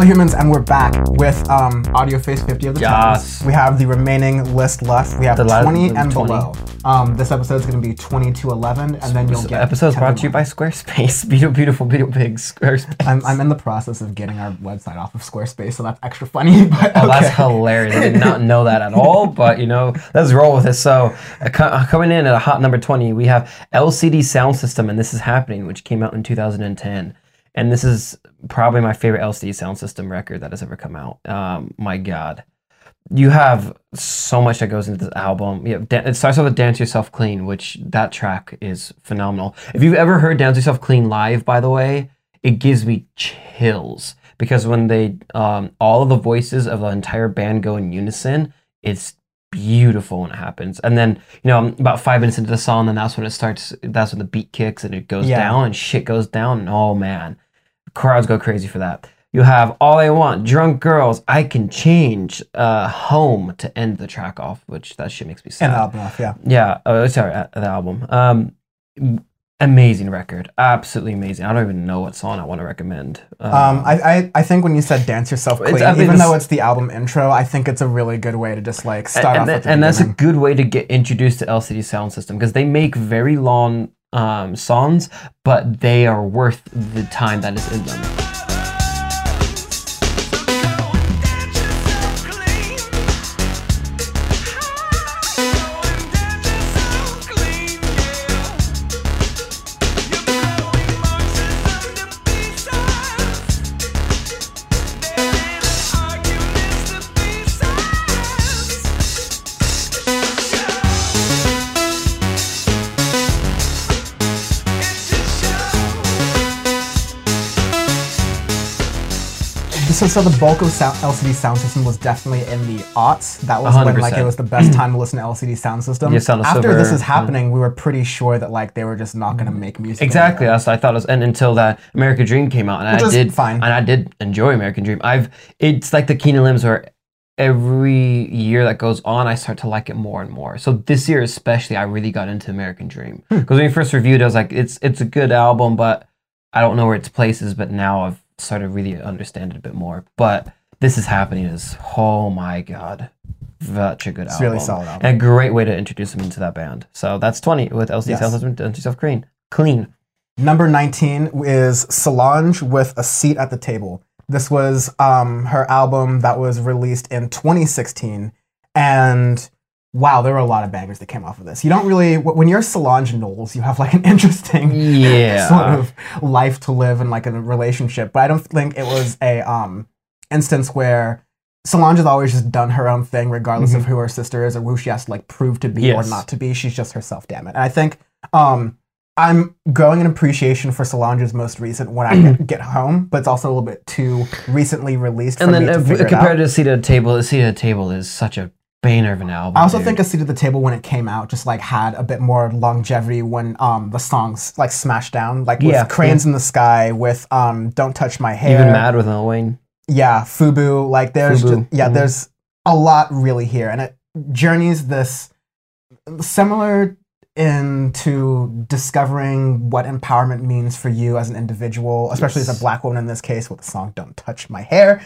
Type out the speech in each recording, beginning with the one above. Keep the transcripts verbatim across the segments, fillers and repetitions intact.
Humans, and we're back with um, Audio Face fifty of the Yes. Titles. We have the remaining list left. We have The la- twenty the and twenty. below. Um, this episode is going to be twenty to eleven, and then you'll This get episode's ten brought to you by one. Squarespace. Beautiful, beautiful, beautiful, big Squarespace. I'm, I'm in the process of getting our website off of Squarespace, so that's extra funny. But Oh, okay. that's hilarious. I did not know that at all, but you know, let's roll with it. So, uh, co- uh, coming in at a hot number twenty, we have L C D Sound System, and This Is Happening, which came out in two thousand ten. And this is probably my favorite L C D Sound System record that has ever come out. Um, my God. You have so much that goes into this album. You have, it starts off with Dance Yourself Clean, which that track is phenomenal. If you've ever heard Dance Yourself Clean live, by the way, it gives me chills. Because when they, um, all of the voices of the entire band go in unison, it's beautiful when it happens. And then, you know, about five minutes into the song, then that's when it starts, that's when the beat kicks and it goes Yeah. down and shit goes down. And oh man, crowds go crazy for that. You have All I Want, Drunk Girls, I Can Change, uh, Home to end the track off, which that shit makes me sad. And the album off, yeah. Yeah, oh, sorry, uh, the album. Um, amazing record, absolutely amazing. I don't even know what song I want to recommend. Um, Um, I, I I think when you said Dance Yourself Clean, It's- I mean, even it's- though it's the album intro, I think it's a really good way to just like start and, off and, with the and that's a beginning. good way to get introduced to L C D Sound System because they make very long um, songs, but they are worth the time that is in them. So, so the bulk of sound, L C D Sound System was definitely in the aughts. That was one hundred when like it percent. was the best time to listen to L C D Sound System. Yeah, Sound of After Silver, this is yeah. happening, we were pretty sure that like they were just not going to make music. Exactly, anymore. that's what I thought it was, and until that American Dream came out, and Which I is did fine. and I did enjoy American Dream. I've it's like the Keenan Limbs where every year that goes on, I start to like it more and more. So this year especially, I really got into American Dream Hmm. because when we first reviewed it, I was like, it's it's a good album, but I don't know where its place is. But now I've started to really understand it a bit more. But This Is Happening is, oh my God, such a good It's album. really solid album. And a great way to introduce them into that band. So that's twenty with L C D Yes. Sound System, Dance Yourself Clean. Clean. Number nineteen is Solange with A Seat at the Table. This was um, her album that was released in twenty sixteen, and wow, there were a lot of bangers that came off of this. You don't really, when you're Solange Knowles, you have like an interesting Yeah. sort of life to live and like a relationship. But I don't think it was a um, instance where Solange has always just done her own thing, regardless of who her sister is or who she has to like prove to be Yes. or not to be. She's just herself, damn it. And I think um, I'm growing an appreciation for Solange's most recent When I Get, Get Home, but it's also a little bit too recently released And for then me to if, figure it compared out. to the Seat at the Table, the Seat at the Table is such a banger of an album. I also dude. think A Seat at the Table when it came out just like had a bit more longevity when um the songs like smashed down, like with Yeah, Cranes in the Sky, with um Don't Touch My Hair. Even Mad with Lil Wayne. Yeah, Fubu. Like there's Fubu, just, yeah, mhm. there's a lot really here, and it journeys this similar into discovering what empowerment means for you as an individual, especially as Yes. a black woman in this case with the song "Don't Touch My Hair."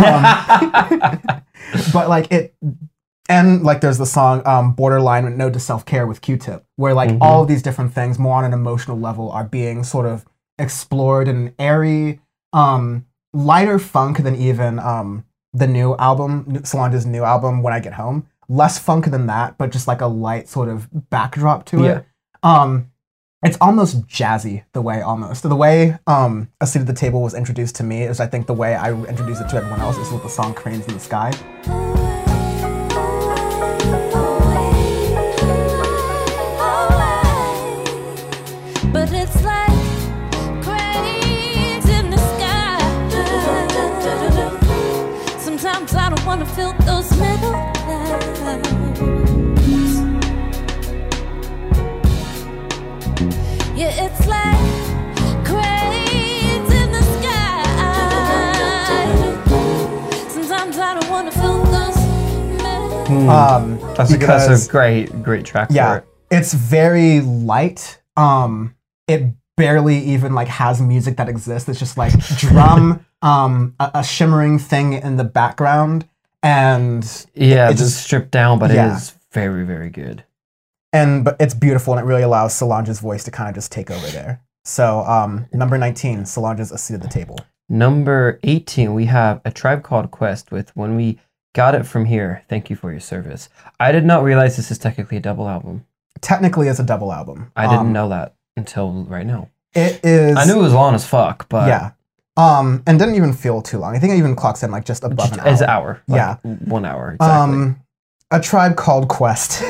Um, but like it, and like there's the song um, "Borderline" with "No to Self Care" with Q-Tip, where like Mhm. all of these different things, more on an emotional level, are being sort of explored in an airy, um, lighter funk than even um, the new album, Solange's new album, When I Get Home. Less funk than that, but just like a light sort of backdrop to Yeah. it. Um, it's almost jazzy, the way almost. The way um, A Seat at the Table was introduced to me is, I think, the way I introduced it to everyone else is with the song Cranes in the Sky. But it's like cranes in the sky. Sometimes I don't wanna feel those middle clouds. Yeah, it's like cranes in the sky. Sometimes I don't wanna feel those middle. Um, That's, a, because- that's a great, great track for Yeah, it. it's very light. Um, it barely even like has music that exists. It's just like drum, um, a, a shimmering thing in the background, and Yeah, it it's just stripped down, but yeah. it is very, very good. and but it's beautiful, and it really allows Solange's voice to kind of just take over there. So um, number nineteen, Solange's A Seat at the Table. Number eighteen, we have A Tribe Called Quest with When We Got It From Here. Thank you for your service. I did not realize this is technically a double album. Technically, it's a double album. I didn't Um, know that until right now. It is. I knew it was long as fuck, but Yeah. Um, and didn't even feel too long. I think it even clocks in like just above just an hour. as an hour. Like Yeah. One hour, exactly. Um, A Tribe Called Quest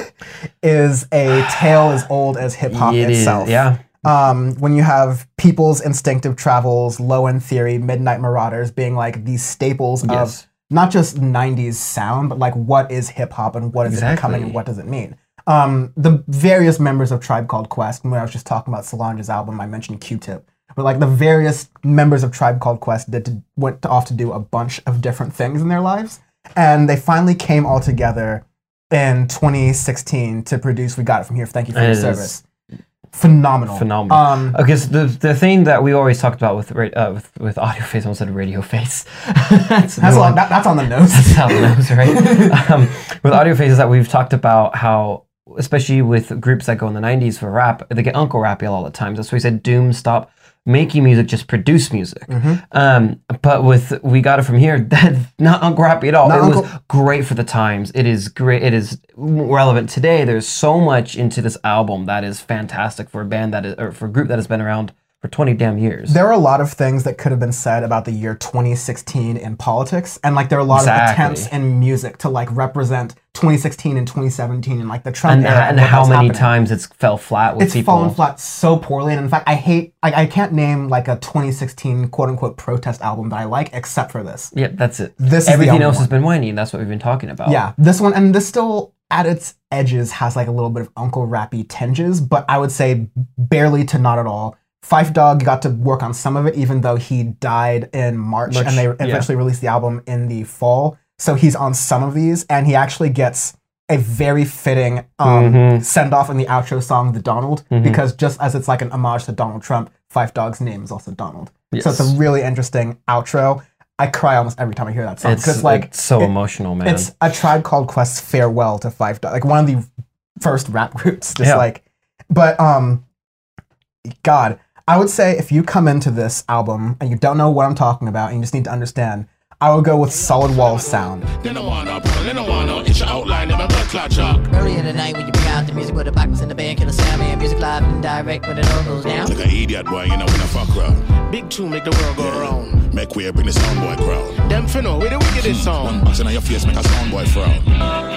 is a tale as old as hip hop It is, itself. yeah. Um, when you have People's Instinctive Travels, Low End Theory, Midnight Marauders being like these staples Yes. of not just nineties sound, but like what is hip hop and what is it becoming Exactly. and what does it mean? Um, the various members of Tribe Called Quest, when I was just talking about Solange's album, I mentioned Q-Tip. But like the various members of Tribe Called Quest did to, went off to do a bunch of different things in their lives. And they finally came all together in twenty sixteen to produce We Got It From Here. Thank you for It your is service. Phenomenal. Phenomenal. Um, Okay, so the, the thing that we always talked about with ra- uh, with, with Audio Face, I almost said Radio Face. that's that's, a new on, one. that, that's on the nose. That's how it knows, right? um, with Audio Face is that we've talked about how, especially with groups that go in the nineties for rap, they get Uncle Rappy a lot of times. That's why he said, Doom, stop making music, just produce music. Mm-hmm. Um, but with We Got It From Here, that's not Uncle Rappy at all. Not it Uncle- was great for the times. It is great. It is relevant today. There's so much into this album that is fantastic for a band that is, or for a group that has been around for twenty damn years. There are a lot of things that could have been said about the year twenty sixteen in politics, and like there are a lot Exactly. of attempts in music to like represent twenty sixteen and twenty seventeen and like the Trump and, era and what how was many happening. times it's fell flat with It's people. fallen flat so poorly, and in fact, I hate. Like, I can't name like a twenty sixteen quote unquote protest album that I like except for this. Yeah, that's it. This is the Everything only else one. has been whiny, and that's what we've been talking about. Yeah, this one, and this still at its edges has like a little bit of Uncle Rappy tinges, but I would say barely to not at all. Phife Dawg got to work on some of it, even though he died in March, March, and they yeah. eventually released the album in the fall. So he's on some of these, and he actually gets a very fitting um, Mhm. send off in the outro song, The Donald, Mhm. because just as it's like an homage to Donald Trump, Phife Dawg's name is also Donald. So it's a Yes. really interesting outro. I cry almost every time I hear that song It's, because like it's so it- emotional, man. it's A Tribe Called Quest's farewell to Phife Dawg, like one of the first rap groups. Just Yeah. like, but um, God, I would say if you come into this album and you don't know what I'm talking about and you just need to understand, I would go with Solid Wall of Sound. They don't want no problem, they don't want no inch outline, never blood clot chalk. Early in the night when you bring out the music with the box in the band, kill a sound man, music live and direct when it all goes down. Like an idiot boy, you know, when I fuck around. Big tune make the world go round. Make way, bring the sound boy crowd. Them finna, where the wickedest One song. box in your face, make a sound boy frown.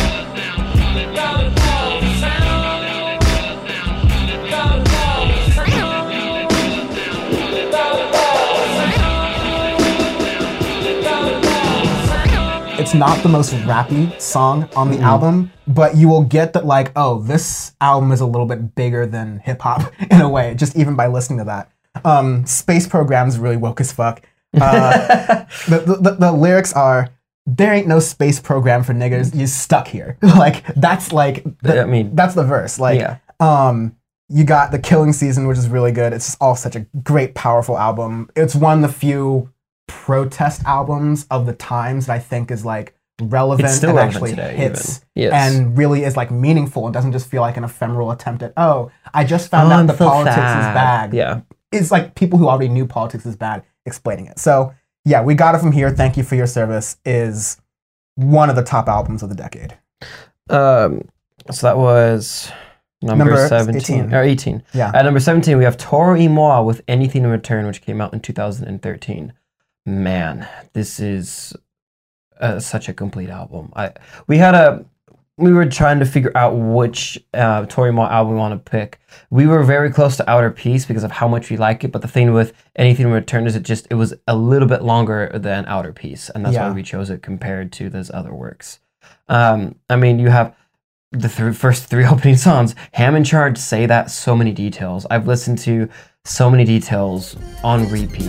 It's not the most rappy song on the album, but you will get that like, oh, this album is a little bit bigger than hip hop in a way, just even by listening to that. Um, Space Program's really woke as fuck. Uh, the, the, the, the lyrics are, there ain't no space program for niggers, you stuck here. Like, that's like, the, I mean, that's the verse. Like, yeah. um, you got The Killing Season, which is really good. It's just all such a great, powerful album. It's one of the few protest albums of the times that I think is like relevant It's still and relevant actually today, hits even. Yes. and really is like meaningful and doesn't just feel like an ephemeral attempt at, oh, I just found out that so politics sad. is bad. Yeah. It's like people who already knew politics is bad explaining it. So yeah, We Got It From Here, Thank You For Your Service is one of the top albums of the decade. Um, so that was number, Number seventeen eighteen. or eighteen. Yeah. At number seventeen, we have Toro y Moi with Anything in Return, which came out in two thousand thirteen. Man, this is uh, such a complete album. I we had a we were trying to figure out which uh, Toro y Moi album we want to pick. We were very close to Outer Peace because of how much we like it, but the thing with Anything in Return is it just it was a little bit longer than Outer Peace, and that's Yeah. why we chose it compared to those other works. Um, I mean, you have the th- first three opening songs. Ham and Charge say that so many details. I've listened to so many details on repeat.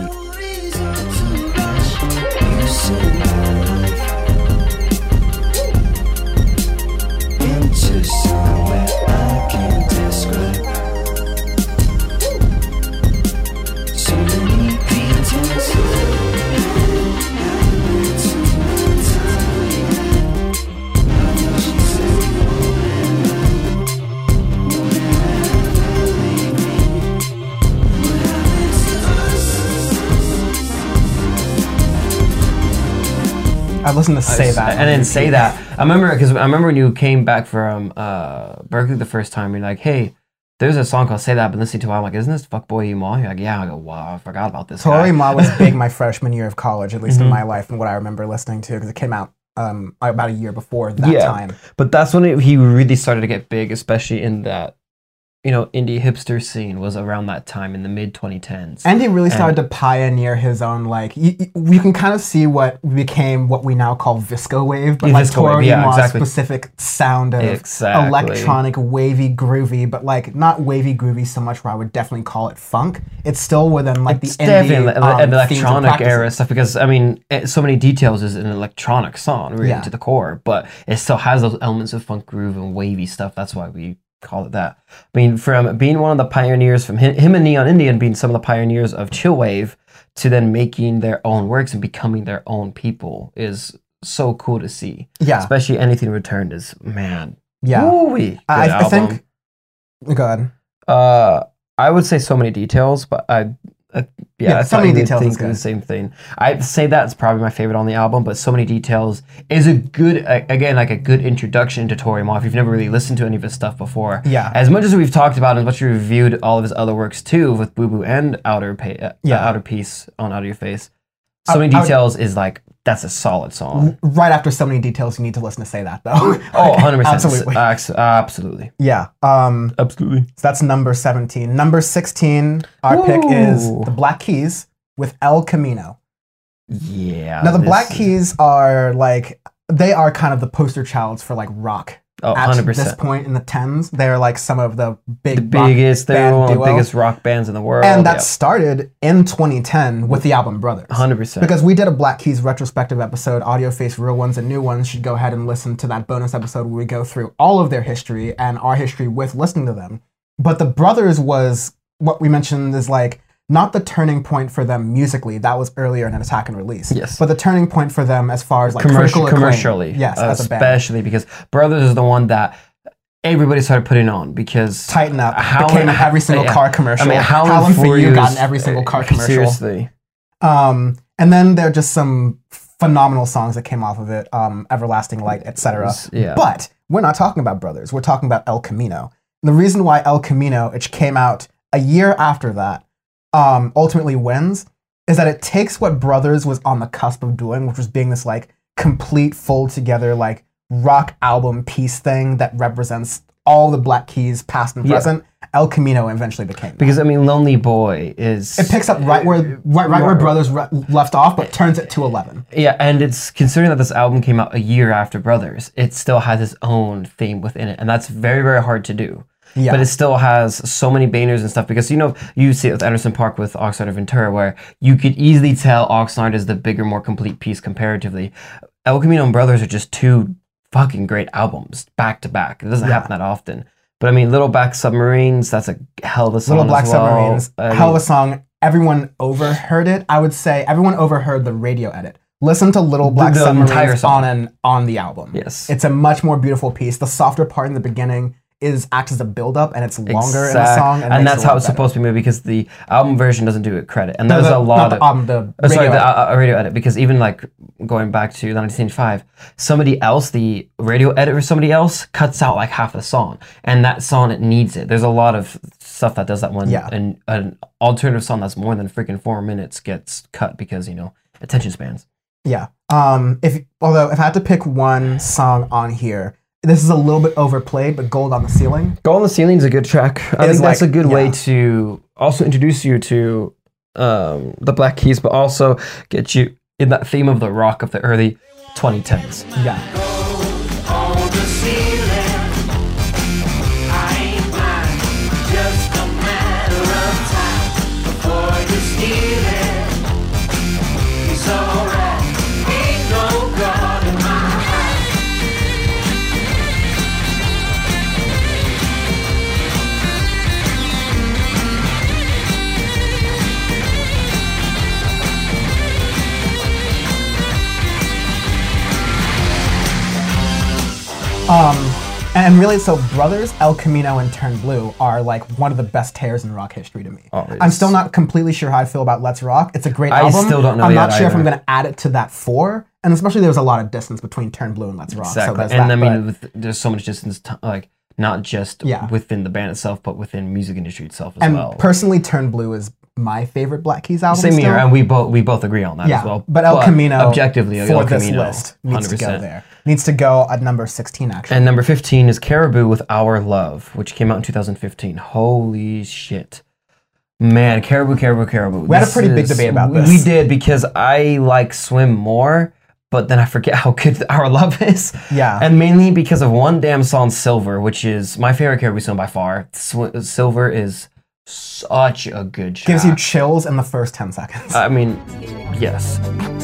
I listened to Say That. And then Say That. I remember because I remember when you came back from uh, Berkeley the first time. You're like, hey, there's a song called Say That. I've been listening to it. I'm like, isn't this Fuckboy Ma? You're like, yeah. I go, wow, I forgot about this. Tori guy. Ma was big my freshman year of college, at least Mhm. in my life, and what I remember listening to, because it came out um, about a year before that Yeah. time. But that's when it, he really started to get big, especially in that, you know, indie hipster scene was around that time in the mid twenty tens. And he really started to pioneer his own, like, you, you can kind of see what became what we now call Visco Wave, but Yeah, like Visco Wave, Tori yeah, Ma's exactly. specific sound of Exactly. electronic, wavy, groovy, but like not wavy, groovy so much where I would definitely call it funk. It's still within like It's the indie, definitely um, an themes and electronic era practices. stuff because I mean, it, so many details is an electronic song, really Yeah. to the core, but it still has those elements of funk groove and wavy stuff. That's why we call it that. I mean, from being one of the pioneers, from him, him and Neon Indian being some of the pioneers of chill wave, to then making their own works and becoming their own people is so cool to see. Yeah, Especially Anything Returned is man. yeah. Woo-wee, I, good I think. album. Go ahead. Uh, I would say so many details, but I, uh, yeah, Yeah, I So thought Many you would Details think is of the good. same thing. I'd say that's probably my favorite on the album, but So Many Details is a good, uh, again, like a good introduction to Tori Ma if you've never really listened to any of his stuff before. Yeah. As much as we've talked about, and as much as we've reviewed all of his other works too, with Boo Boo and Outer pa- uh, Yeah. Outer Piece on Out of Your Face. So I- Many I would- Details is like, that's a solid song. Right after So Many Details, you need to listen to Say That, though. Oh, one hundred percent. Absolutely. Ax- absolutely. Yeah. Um, Absolutely. so that's number seventeen. Number sixteen, our pick is Ooh. the Black Keys with El Camino. Yeah. Now, the this Black is- Keys are like, they are kind of the poster childs for like rock. Oh, At one hundred this percent. point in the tens, they're like some of the big The rock biggest, they're band one of the duo. biggest rock bands in the world. And that started in twenty ten with the album Brothers. one hundred percent. Because we did a Black Keys retrospective episode, Audio Face Real Ones and New Ones. You should go ahead and listen to that bonus episode where we go through all of their history and our history with listening to them. But the Brothers was what we mentioned is like not the turning point for them musically. That was earlier in an Attack and Release. Yes. But the turning point for them as far as like Commercial, critical acclaim. commercially. Yes, as a band. especially because Brothers is the one that everybody started putting on because Tighten Up Howlin' became in every single yeah. car commercial. I mean, Howlin', Howlin' for for You You got is- in every single car uh, commercial. Seriously. Um, and then there are just some phenomenal songs that came off of it, um, Everlasting Light, et cetera. Yeah. But we're not talking about Brothers. We're talking about El Camino. And the reason why El Camino, which came out a year after that, um, ultimately wins is that it takes what Brothers was on the cusp of doing, which was being this like complete, full together like rock album piece thing that represents all the Black Keys, past and Yeah. present. El Camino eventually became that. Because I mean, Lonely Boy is It picks up right where right, right where Brothers re- left off, but turns it to eleven. yeah, and it's considering that this album came out a year after Brothers, it still has its own theme within it, and that's very very hard to do. Yeah. But it still has so many bangers and stuff because you know you see it with Anderson .Paak with Oxnard and Ventura where you could easily tell Oxnard is the bigger, more complete piece comparatively. El Camino and Brothers are just two fucking great albums back to back. It doesn't Yeah. happen that often. But I mean, Little Black Submarines, that's a hell of a song Little Black as well. Submarines, I hell of mean, a song. Everyone overheard it. I would say everyone overheard the radio edit. Listen to Little Black the entire Submarines song. on an on the album. Yes. It's a much more beautiful piece. The softer part in the beginning is acts as a build up and it's longer in the exact- song. and makes that's it a how lot it's better. supposed to be made because the album version doesn't do it credit. And No, there's the- a not lot the of album, the Oh, sorry, radio the edit. uh, uh, radio edit, because even like going back to nineteen eighty-five, somebody else, the radio edit for somebody else, cuts out like half the song, and that song it needs it. There's a lot of stuff that does that one, Yeah. and an alternative song that's more than freaking four minutes gets cut because you know attention spans. Yeah. Um. If although if I had to pick one song on here, this is a little bit overplayed, but Gold on the Ceiling. Go on the Ceiling's a good track. I It's think that's like- a good way yeah. to also introduce you to um, the Black Keys, but also get you in that theme of the rock of the early twenty tens. Yeah. On the ceiling, I ain't blind, just a matter of time before you steal it. It's alright, ain't no God in my eyes. Um, and really, so Brothers, El Camino, and Turn Blue are like one of the best tears in rock history to me. Oh, I'm it's- still not completely sure how I feel about Let's Rock. It's a great I album. still don't know I'm yet not sure if I'm either. going to add it to that four, and especially there was a lot of distance between Turn Blue and Let's Rock. So Exactly. there's And that, I mean, but- with, there's so much distance, t- like not just Yeah. within the band itself, but within music industry itself as and well. personally, Turn Blue is my favorite Black Keys album. Same here, still. and we both we both agree on that yeah, as well. but El Camino objectively for El this Camino, list needs to go one hundred percent. there. Needs to go at number sixteen actually. And number fifteen is Caribou with Our Love, which came out in two thousand fifteen. Holy shit. Man, Caribou, Caribou, Caribou. We had a This pretty big is- debate about We this. did, because I like Swim more, but then I forget how good Our Love is. Yeah. And mainly because of one damn song, Silver, which is my favorite Caribou song by far. Sw- Silver is such a good track. Gives you chills in the first ten seconds. I mean, yes.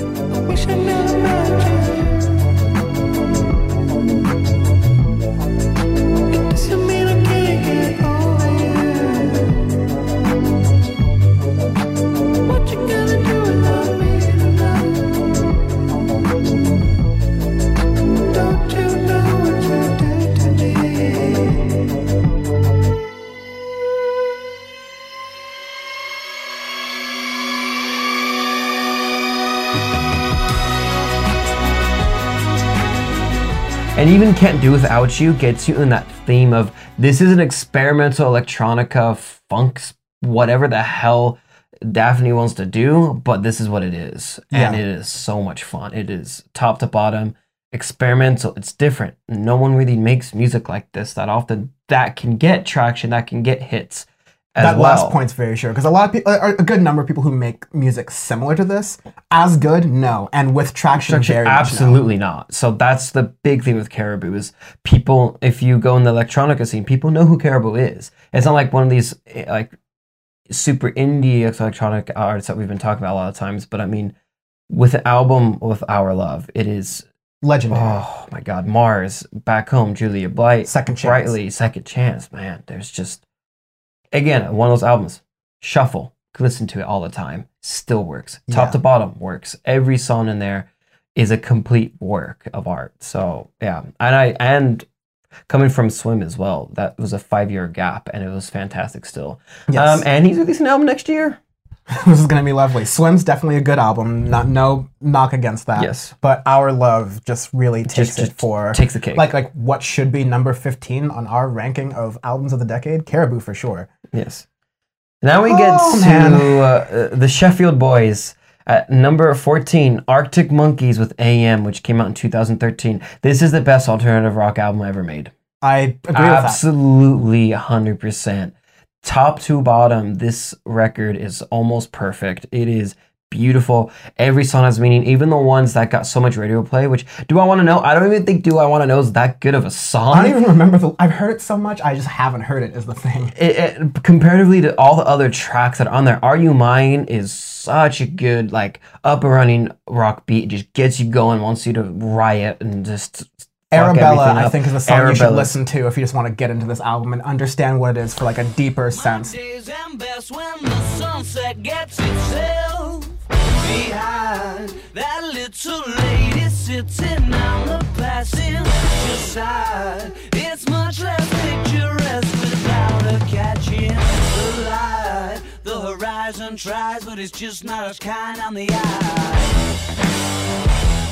And even Can't Do Without You gets you in that theme of this is an experimental electronica funk, whatever the hell Daphne wants to do, but this is what it is. And Yeah. it is so much fun. It is top to bottom, experimental. It's different. No one really makes music like this that often that can get traction, that can get hits as That well. last point's very sure because a lot of people, a good number of people who make music similar to this, as good, no, and with traction, Structure, very much no. absolutely not. So that's the big thing with Caribou is people, if you go in the electronica scene, people know who Caribou is. It's not like one of these eh, like super indie electronic artists that we've been talking about a lot of times, but I mean, with an album with Our Love, it is, Legendary. oh my God, Mars, Back Home, Julia Blight, Second Chance. Brightly, Second Chance, man, there's just, again, one of those albums, shuffle, listen to it all the time, still works. Top Yeah. to bottom works. Every song in there is a complete work of art. So yeah, and I and coming from Swim as well, that was a five year gap, and it was fantastic still. Yes. Um, and he's releasing an album next year. This is gonna be lovely. Swim's definitely a good album. Not no knock against that. Yes. But Our Love just really takes Just- it just for takes the cake. Like like what should be number fifteen on our ranking of albums of the decade. Caribou for sure. Yes. Now we get Oh, to man. uh, uh, the Sheffield Boys at number fourteen, Arctic Monkeys with A M, which came out in two thousand thirteen. This is the best alternative rock album ever made. I agree with that. Absolutely, one hundred percent. Top to bottom, this record is almost perfect. It is beautiful. Every song has meaning, even the ones that got so much radio play, which, Do I Want to Know? I don't even think Do I Want to Know is that good of a song. I don't even remember the. I've heard it so much. I just haven't heard it. Is the thing. It, it, comparatively to all the other tracks that are on there, Are You Mine is such a good, like, up and running rock beat. It just gets you going, wants you to riot and just fuck Arabella, everything I up. think, is the song you should Arabella. listen to if you just want to get into this album and understand what it is for like a deeper sense. Days and best when the sunset gets itself behind that little lady sitting on the passenger side. It's much less picturesque without her catching the light. The horizon tries, but it's just not as kind on the eye.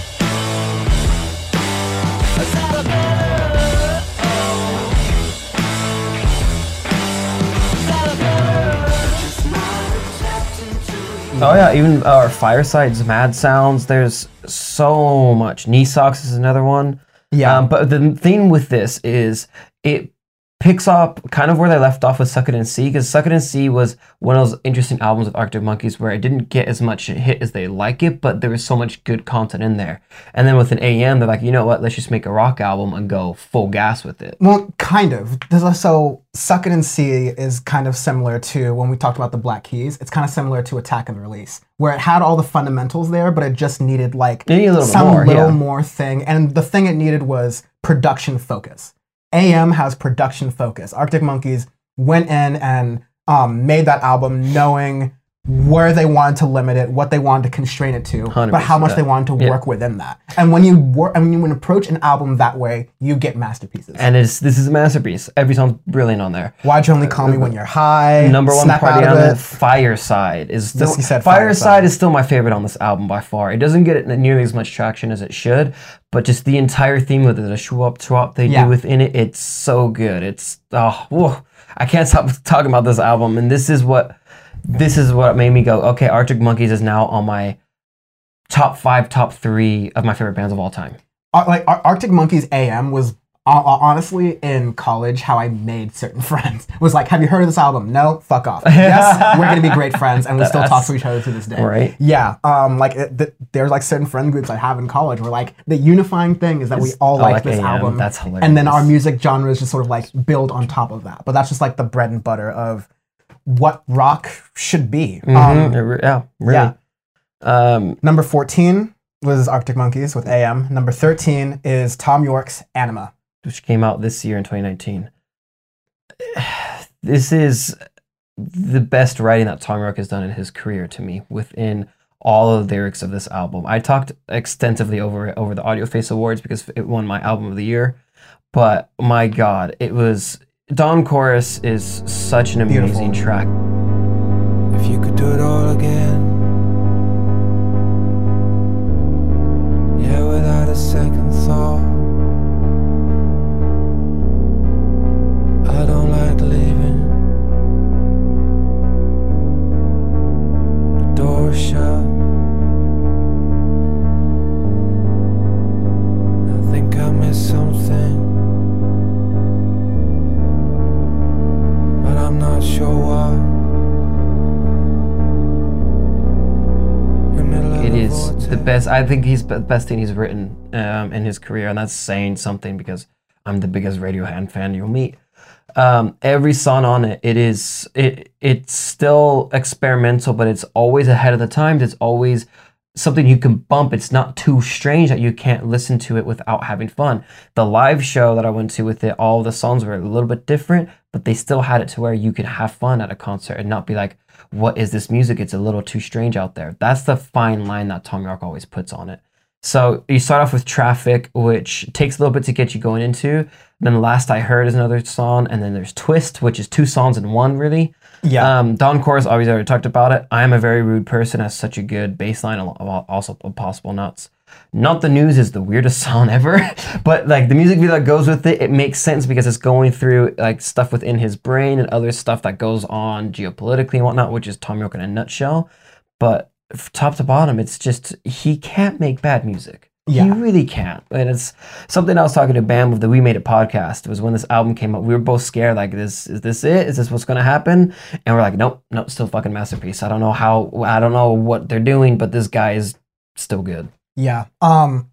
Oh yeah, even our Fireside's Mad Sounds. There's so much. Knee Socks is another one. Yeah. Um, but the thing with this is it picks up kind of where they left off with Suck It and See, because Suck It and See was one of those interesting albums with Arctic Monkeys where it didn't get as much hit as they like it, but there was so much good content in there. And then with an A M, they're like, you know what, let's just make a rock album and go full gas with it. Well, kind of. There's also Suck It and See is kind of similar to when we talked about the Black Keys. It's kind of similar to Attack and Release, where it had all the fundamentals there, but it just needed like It needed a little bit some more, little yeah. more thing. And the thing it needed was production focus. A M has production focus. Arctic Monkeys went in and um, made that album knowing where they wanted to limit it, what they wanted to constrain it to, but how much they wanted to Yeah. work within that. And when you work, and when you approach an album that way, you get masterpieces. And it's this is a masterpiece. Every song's brilliant on there. Why'd You Only Call Me When You're High? Number one Snap party Out on of it, Fireside is still Yes, you said Fireside Fireside. is still my favorite on this album by far. It doesn't get nearly as much traction as it should, but just the entire theme with it, the swap swap they Yeah. do within it, it's so good. It's oh, whoa. I can't stop talking about this album, and this is what this is what made me go, okay, Arctic Monkeys is now on my top five, top three of my favorite bands of all time. Ar- like Ar- Arctic Monkeys A M was uh, honestly in college how I made certain friends. Was like, have you heard of this album? No, fuck off. Yes, we're gonna be great friends, and we still talk to each other to this day. Right. Yeah. Um. Like it, th- there's like certain friend groups I have in college where like the unifying thing is that we It's- all I like like this A M. album. That's And then our hilarious. music genres just sort of like build on top of that. But that's just like the bread and butter of what rock should be. Um, Mhm, it re- yeah, really. yeah. Um, Number fourteen was Arctic Monkeys with A M. Number thirteen is Tom York's Anima. which came out this year in twenty nineteen. This is the best writing that Tom York has done in his career to me within all of the lyrics of this album. I talked extensively over it over the Audio Face Awards because it won my album of the year. But my God, it was Dawn Chorus is such an amazing Beautiful. track. If you could do it all again, yeah, without a second thought. I don't like leaving. The door shut. I think I missed something, but I'm not sure what. It is the best. I think he's the best thing he's written um, in his career, and that's saying something because I'm the biggest Radiohead fan you'll meet. Um, every song on it, it is it it's still experimental, but it's always ahead of the times. It's always something you can bump. It's not too strange that you can't listen to it without having fun. The live show that I went to with it, all the songs were a little bit different, but they still had it to where you could have fun at a concert and not be like, what is this music? It's a little too strange out there. That's the fine line that Tom York always puts on it. So you start off with Traffic, which takes a little bit to get you going into. Then Last I Heard is another song, and then there's Twist, which is two songs in one, really. Yeah. Um, Dawn Chorus, obviously, I already talked about it. I Am a Very Rude Person has such a good bass line, al- also Possible Nuts. Not the News is the weirdest song ever, but like the music video that goes with it, it makes sense because it's going through like stuff within his brain and other stuff that goes on geopolitically and whatnot, which is Tom York in a nutshell. But f- top to bottom, it's just he can't make bad music. He Yeah. really can't. And it's something I was talking to Bam of the We Made It podcast. It was when this album came out. We were both scared, like, this is this it? Is this what's gonna happen? And we're like, nope, nope, still fucking masterpiece. I don't know how I don't know what they're doing, but this guy is still good. Yeah. Um,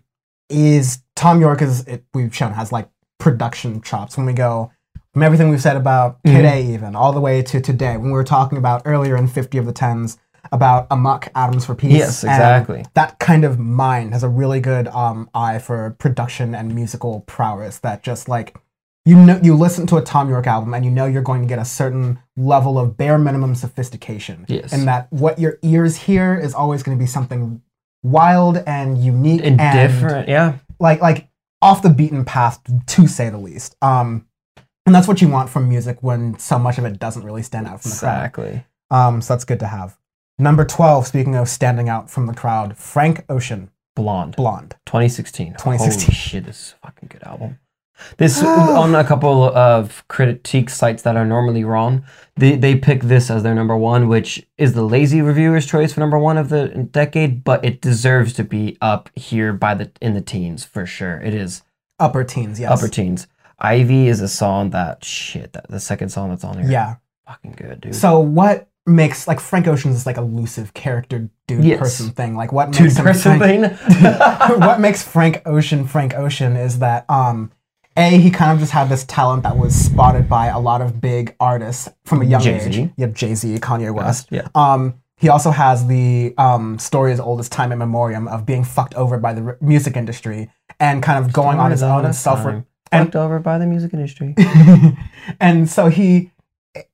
is Tom York is it, we've shown has like production chops when we go from everything we've said about Mhm. today, even all the way to today when we were talking about earlier in fifty of the tens about Amok, Atoms for Peace. Yes, and exactly. that kind of mind has a really good um, eye for production and musical prowess that just like you know you listen to a Tom York album and you know you're going to get a certain level of bare minimum sophistication. Yes. And that what your ears hear is always going to be something wild and unique And, and different, yeah. like like off the beaten path, to say the least. Um, and that's what you want from music when so much of it doesn't really stand out from the crowd. Exactly. Um, so that's good to have. Number twelve, speaking of standing out from the crowd, Frank Ocean, Blonde. Blonde. twenty sixteen. twenty sixteen. Holy shit, this is a fucking good album. This on a couple of critique sites that are normally wrong, they they pick this as their number one, which is the lazy reviewer's choice for number one of the decade, but it deserves to be up here by the in the teens for sure. It is Upper teens, yes. upper teens. Ivy is a song that shit. That the second song that's on here. Yeah. Fucking good, dude. So what makes like Frank Ocean's this like elusive character dude Yes. person thing? Like what Dude makes him person Frank- thing. what makes Frank Ocean Frank Ocean is that um A, he kind of just had this talent that was spotted by a lot of big artists from a young Jay-Z. age. You have Jay-Z, Kanye West. yeah. Um, he also has the um, story as old as time in memoriam of being fucked over by the r- music industry and kind of going on his own and self. Time. and- Fucked over by the music industry. And so he,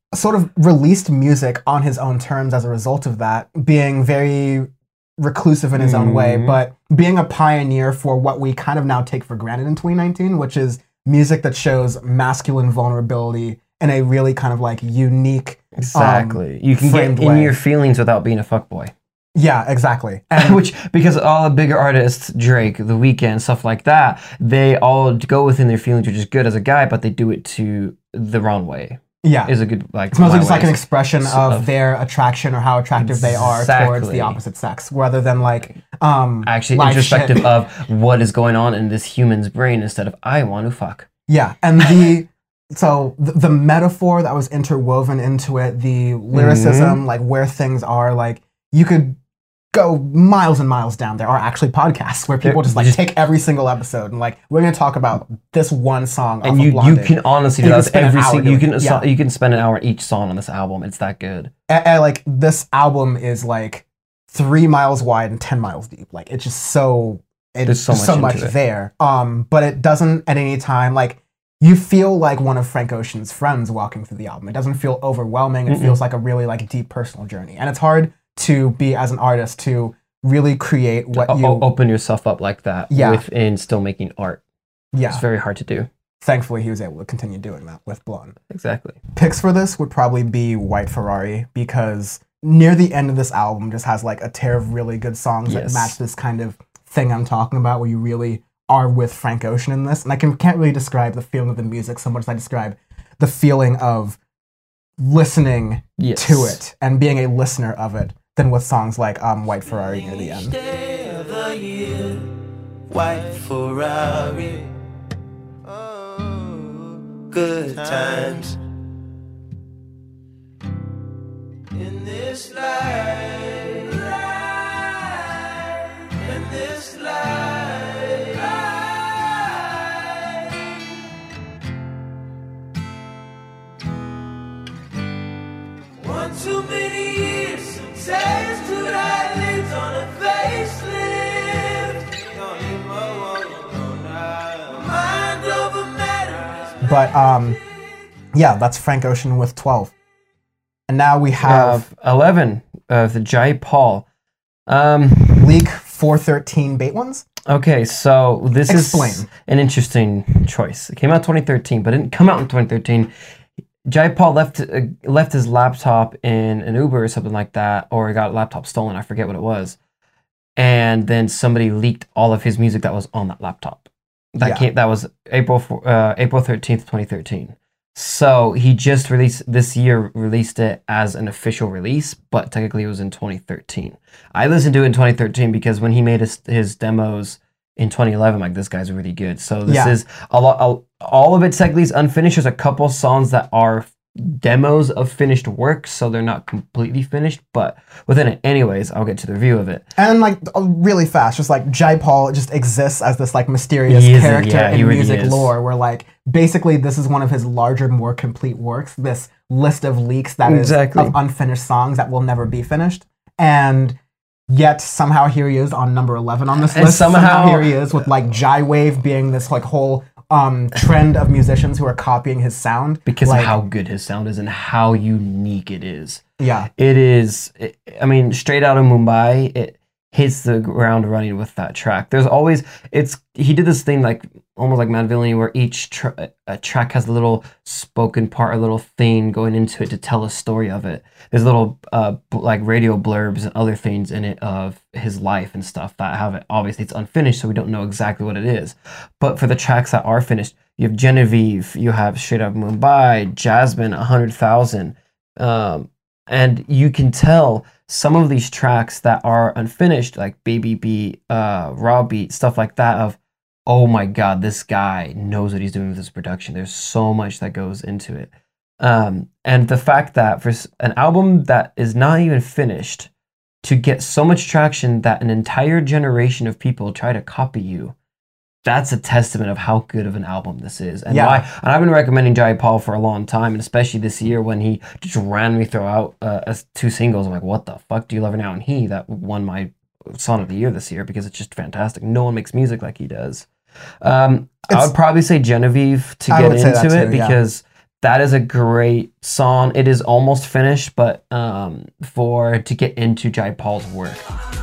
sort of released music on his own terms as a result of that, being very reclusive in his own way, Mhm. but being a pioneer for what we kind of now take for granted in twenty nineteen, which is music that shows masculine vulnerability in a really kind of like unique, Exactly. um, you can get framed in way. your feelings without being a fuckboy. Yeah, exactly. And Which, because all the bigger artists, Drake, The Weeknd, stuff like that, they all go within their feelings, which is good as a guy, but they do it to the wrong way. yeah, Is a good, like, it's mostly my just like way. an expression So- of of- their attraction or how attractive they are towards Exactly. the opposite sex, rather than like um actually life introspective shit. of what is going on in this human's brain instead of I want to fuck. Yeah, and the so the, the metaphor that was interwoven into it, the lyricism, Mm-hmm. like where things are, like you could go miles and miles down. There are actually podcasts where people There- just like just- take every single episode and like we're gonna talk about this one song. And off you of you Blondie. can honestly You do can that with spend an every hour single you doing can it, so- yeah. you can spend an hour each song on this album. It's that good. And, and, like this album is like three miles wide and ten miles deep. Like it's just so it's There's so just so much much into it. there. Um, but it doesn't at any time like you feel like one of Frank Ocean's friends walking through the album. It doesn't feel overwhelming. It Mm-mm. feels like a really like deep personal journey, and it's hard to be as an artist to really create what O- you. o- open yourself up like that Yeah. within still making art. yeah, It's very hard to do. thankfully he was able to continue doing that with Blonde. Exactly. Picks for this would probably be White Ferrari because near the end of this album just has like a tier of really good songs Yes. that match this kind of thing I'm talking about where you really are with Frank Ocean in this. And I can, can't really describe the feeling of the music so much as I describe the feeling of listening Yes. to it and being a listener of it than with songs like um, White Ferrari near the end. Day of the year, white Ferrari. Oh, good times. In this life, in this life, one too many years since taste to that lives on a facelift. Mind over matter. But um, yeah, that's Frank Ocean with twelve. And now we have Have eleven of the Jai Paul. Um, Leak four thirteen Bait Ones. okay, so this Explain. is an interesting choice. It came out twenty thirteen, but it didn't come out in twenty thirteen. Jai Paul left uh, left his laptop in an Uber or something like that, or he got a laptop stolen. I forget what it was. And then somebody leaked all of his music that was on that laptop. That Yeah. came. That was April four- uh, April thirteenth, twenty thirteen. So he just released this year, released it as an official release, but technically it was in twenty thirteen. I listened to it in twenty thirteen because when he made his, his demos in twenty eleven, like this guy's really good. So this Yeah. is a lot. A, all of it technically is unfinished. There's a couple songs that are demos of finished work, so they're not completely finished. But within it, anyways, I'll get to the review of it. And like uh, really fast, just like Jai Paul just exists as this like mysterious He is a- character yeah, he in really music is. lore where like basically this is one of his larger, more complete works, this list of leaks that is Exactly. of unfinished songs that will never be finished. And yet somehow here he is on number eleven on this And list. somehow- here he is with like Jai Wave being this like whole um trend of musicians who are copying his sound. Because like, of how good his sound is and how unique it is. yeah. It is, it, I mean, straight out of Mumbai, it hits the ground running with that track. There's always, it's, he did this thing like, almost like Matt Villainy, where each tra- a track has a little spoken part, a little thing going into it to tell a story of it. There's little, uh, b- like radio blurbs and other things in it of his life and stuff that have it. Obviously, it's unfinished, so we don't know exactly what it is. But for the tracks that are finished, you have Genevieve, you have Straight Out of Mumbai, Jasmine, one hundred thousand. Um, and you can tell some of these tracks that are unfinished, like Baby Beat, uh, Raw Beat, stuff like that, of, oh my God, this guy knows what he's doing with his production. There's so much that goes into it. Um, and the fact that for s- an album that is not even finished, to get so much traction that an entire generation of people try to copy you, that's a testament of how good of an album this is. And Yeah. why, and I've been recommending Jai Paul for a long time, and especially this year when he just randomly throw out uh, as two singles. I'm like, what the fuck do you love her now? And he, that won my Song of the Year this year because it's just fantastic. No one makes music like he does. Um, I It's- would probably say Genevieve to I get would say that into it too, yeah. because that is a great song. It is almost finished, but um, for to get into Jai Paul's work.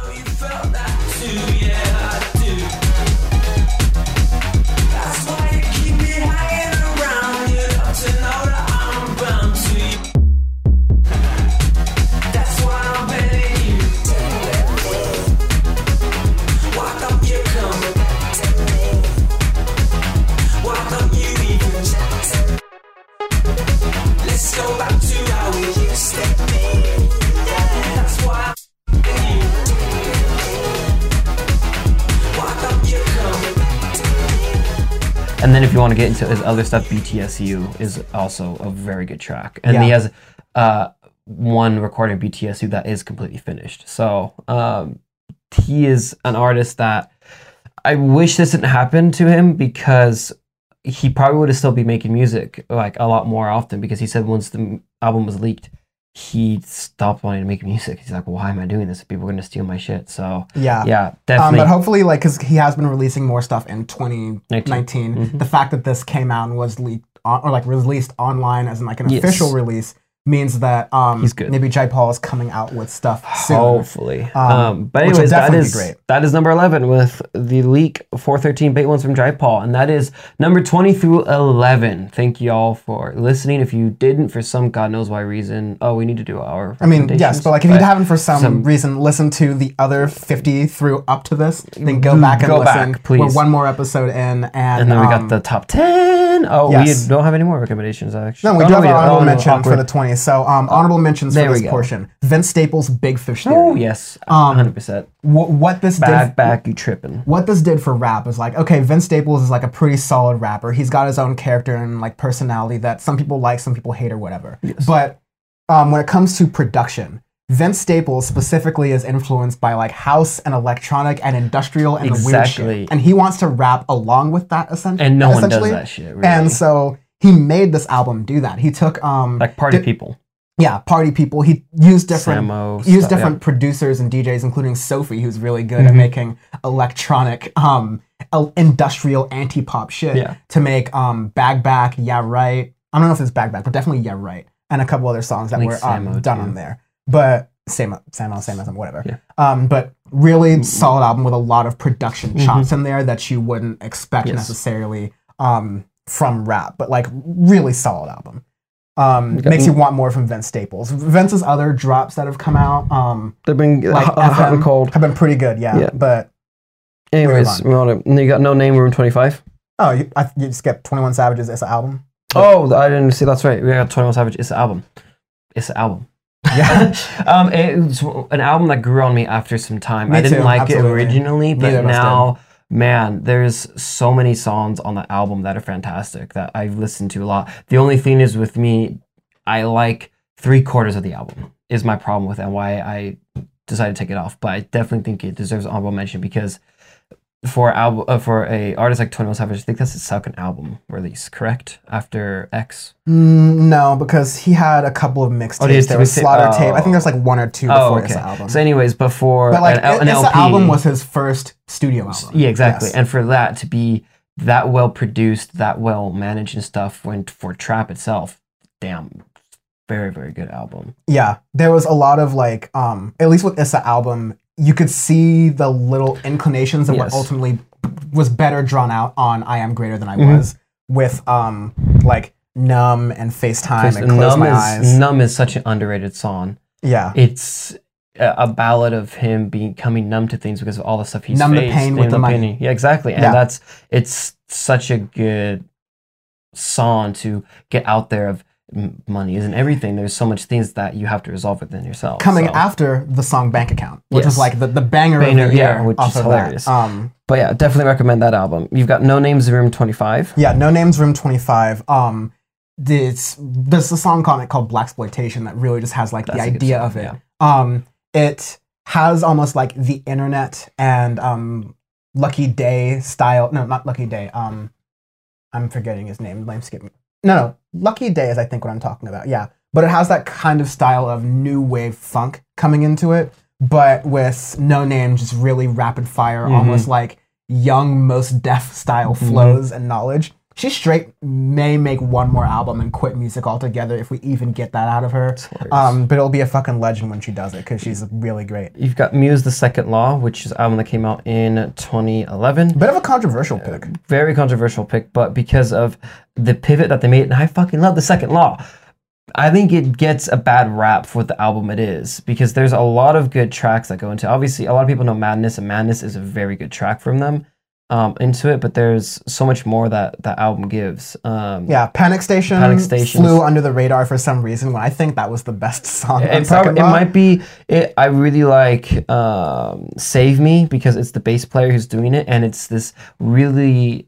And then if you want to get into his other stuff, B T S U is also a very good track. And Yeah. he has uh, one recording of B T S U that is completely finished. So um, he is an artist that I wish this didn't happen to him, because he probably would have still be making music like a lot more often, because he said once the m- album was leaked, he stopped wanting to make music. He's like, well, why am I doing this? People are going to steal my shit. So Yeah. yeah, Um, definitely. but hopefully, like, because he has been releasing more stuff in twenty nineteen, Mhm. the fact that this came out and was leaked on, or like released online as in like an Yes. official release means that um, He's good. maybe Jai Paul is coming out with stuff soon. Hopefully. Um, Um, but which will anyways, that definitely be is great. that is number eleven with the leak four thirteen bait ones from Jai Paul, and that is number twenty through eleven. Thank you all for listening. If you didn't, for some God knows why reason, oh, we need to do our. I mean, yes, but like if you haven't for some, some- reason listened to the other fifty through up to this, then go Mm, back and go listen. back, please. We're one more episode in, and And then we um, got the top ten. Oh, yes. we don't have any more recommendations actually. No, we Oh, do have we an honorable Oh, no, mention awkward. for the twenty. So, um, honorable mentions there for we this go. portion. Vince Staples' Big Fish Theory. Oh yes, Um, one hundred percent. Wh- what this Back, did, back, you tripping? what this did for rap is like, okay, Vince Staples is like a pretty solid rapper. He's got his own character and like personality that some people like, some people hate, or whatever. But um, when it comes to production, Vince Staples specifically is influenced by like house and electronic and industrial and the weird Exactly. shit, and he wants to rap along with that essen- And no one does essentially. that shit. Really. And so he made this album do that. He took um like party di- people. yeah, party people. He used different Samo, used stuff, different yeah. producers and D Js, including Sophie, who's really good Mm-hmm. at making electronic, um, el- industrial anti-pop shit Yeah. to make um, Bag Back, Yeah Right. I don't know if it's Bag Back, but definitely Yeah Right, and a couple other songs that think were um, Samo, done too. on there. But same, same, same, same, whatever. Yeah. Um, but really solid album with a lot of production chops in there that you wouldn't expect Mm-hmm. Yes. necessarily um, from rap, but like really solid album. Um, got- makes you want more from Vince Staples. Vince's other drops that have come out, um, They've been like hot, hot F M, and cold. have been pretty good. Yeah, Yeah. but Anyways, on. we want to. You got No Name, Room twenty-five. oh, you, I, you skipped twenty-one Savage's "It's an Album." Oh, I didn't see. That's right. We got twenty-one Savage. It's an album. It's an album. Yeah, um, it's an album that grew on me after some time. Me I didn't too, like absolutely. it originally, but Neither of us now, man, there's so many songs on the album that are fantastic that I've listened to a lot. The only thing is with me, I like three quarters of the album is my problem with it and why I decided to take it off. But I definitely think it deserves an honorable mention because for album uh, for a artist like twenty-one Savage, I think that's his second album release, correct? After X. Mm, no, because he had a couple of mixtapes. Oh, did he there was mixtape? Slaughter Tape. I think Oh. there's like one or two Oh, before okay. "It's an Album." So, anyways, before but like, an, L- it, an "It's L P, an Album" was his first studio album. yeah, exactly. Yes. And for that to be that well produced, that well managed and stuff, when for trap itself, damn, very very good album. Yeah, there was a lot of like, um, at least with "Issa" album, you could see the little inclinations of Yes. what ultimately was better drawn out on "I Am Greater Than I Mhm. Was" with um, like "Numb" and "FaceTime" Face- and "Close Numb My is Eyes." Numb is such an underrated song. Yeah, It's a, a ballad of him becoming numb to things because of all the stuff he's Numb the faced. pain with and the money. pain. Yeah, exactly. And Yeah. that's it's such a good song to get out there of m- money isn't everything. There's so much things that you have to resolve within yourself. coming so. after the song "Bank Account," which Yes. is like the, the banger, Banger, of the year, yeah, which off is of hilarious. that. Um, But yeah, definitely recommend that album. You've got No Names Room twenty-five. Yeah, No Names Room twenty-five. Um, it's there's a song on it called Blaxploitation that really just has like That's the a good idea song, of it. yeah. Um, it has almost like the internet and um, Lucky Day style. No, not Lucky Day. Um, I'm forgetting his name. Lame skip me. No, no, Lucky Day is I think what I'm talking about. Yeah, but it has that kind of style of new wave funk coming into it, but with No Name just really rapid fire, Mhm. almost like young Mos Def style Mhm. flows and knowledge. she straight may make one more album and quit music altogether if we even get that out of her. Um, but it'll be a fucking legend when she does it because she's really great. You've got Muse: The Second Law, which is an album that came out in twenty eleven. Bit of a controversial pick. Very controversial pick, but because of the pivot that they made, and I fucking love The Second Law. I think it gets a bad rap for the album it is because there's a lot of good tracks that go into. Obviously, a lot of people know Madness, and Madness is a very good track from them um, into it. But there's so much more that that album gives. Um, Yeah, Panic Station, Panic Station flew under the radar for some reason when I think that was the best song. on It, Second prob- it Law. might be. It, I really like um, "Save Me" because it's the bass player who's doing it, and it's this really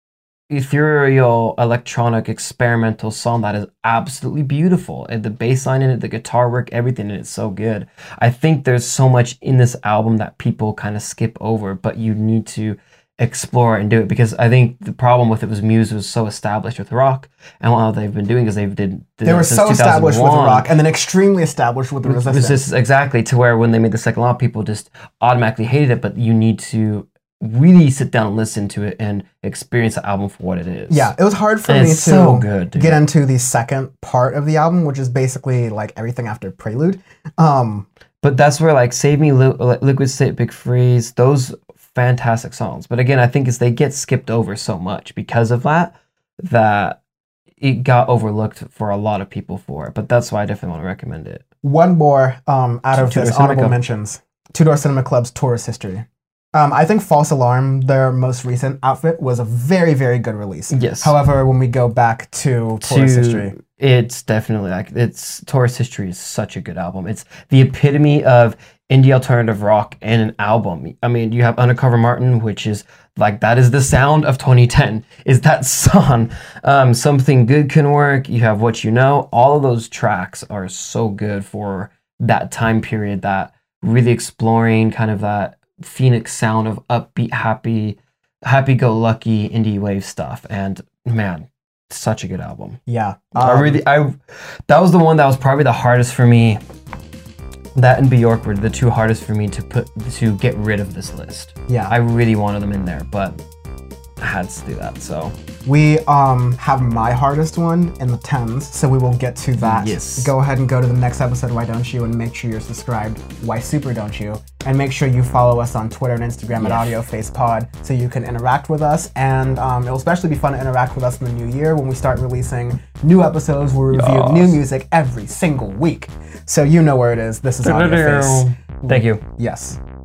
ethereal, electronic, experimental song that is absolutely beautiful. And the bass line in it, the guitar work, everything in it is so good. I think there's so much in this album that people kind of skip over, but you need to explore and do it because I think the problem with it was Muse was so established with rock, and what they've been doing is they've did, did They were since so established with two thousand one. rock and then extremely established with the resistance. Resistance, exactly, to where when they made the second law, people just automatically hated it, but you need to really sit down and listen to it and experience the album for what it is. Yeah, it was hard for And me to it's so good, dude. get into the second part of the album, which is basically like everything after Prelude. Um, But that's where like Save Me, Li- Li- Liquid State, Big Freeze, those fantastic songs. But again, I think is they get skipped over so much because of that, that it got overlooked for a lot of people for it. But that's why I definitely want to recommend it. one more um, out of Two Door this Cinema honorable Club. mentions. Two Door Cinema Club's tourist history. Um, I think False Alarm, their most recent outfit, was a very, very good release. Yes. However, when we go back to tourist To- history, It's definitely like it's Tourist History is such a good album. It's the epitome of indie alternative rock in an album. I mean, you have Undercover Martin, which is like that is the sound of twenty ten. Is that song? Um, Something Good Can Work. You have What You Know. All of those tracks are so good for that time period. That really exploring kind of that Phoenix sound of upbeat, happy, happy-go-lucky indie wave stuff. And man, such a good album. yeah. I Um, really, I that was the one that was probably the hardest for me. That and Bjork were the two hardest for me to put to get rid of this list. Yeah. I really wanted them in there, but I had to do that. So We um have my hardest one in the tens, so we will get to that. Yes. Go ahead and go to the next episode, Why Don't You, and make sure you're subscribed, Why Super Don't You, and make sure you follow us on Twitter and Instagram at AudioFacePod so you can interact with us, and um, it'll especially be fun to interact with us in the new year when we start releasing new episodes. We'll review Yes. new music every single week, so you know where it is. This is AudioFace. thank you. Yes.